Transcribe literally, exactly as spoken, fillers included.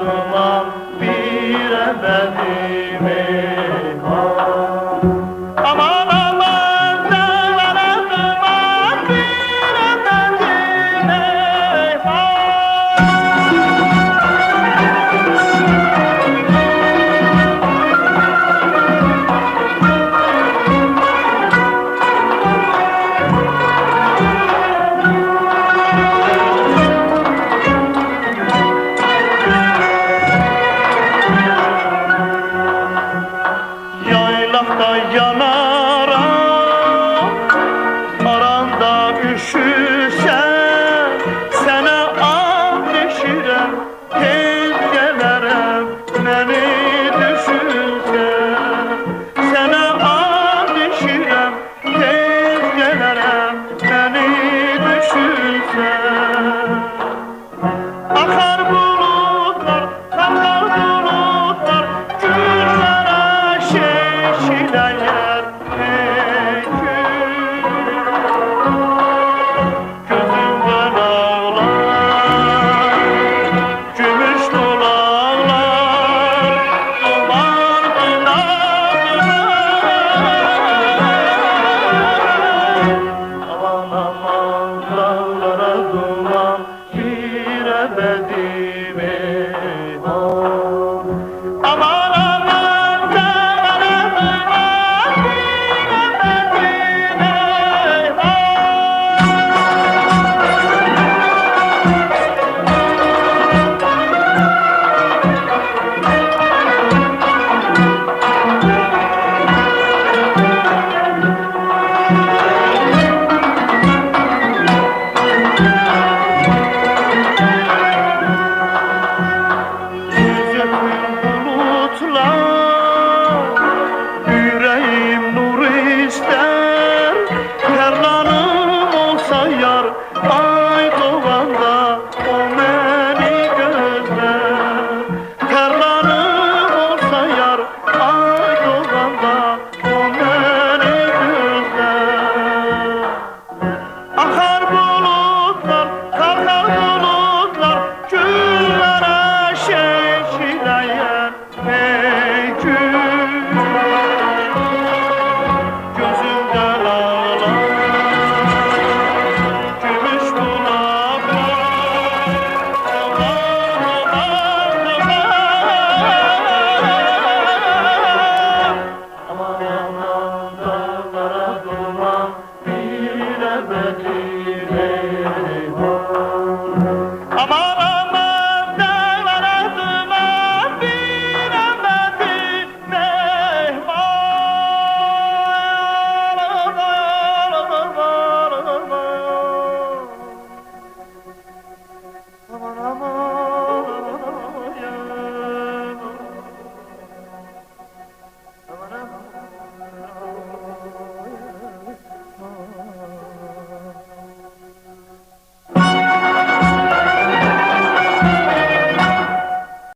duman bir ebedim eyvah. Aman aman dağlara duman bir ebedim eyvah. Yaylakta yanaram, aranda üşüsem, sana an düşürem, tez gelerem, beni düşünsem. Sana an düşürem, tez gelerem, beni düşünsem. Akar bulutlar, akar bulutlar, güllara şeşileyer ey gül. Gözümden ağlar, gümüş dolaklar, duman duman. Aman aman dağlara duman bir ebedim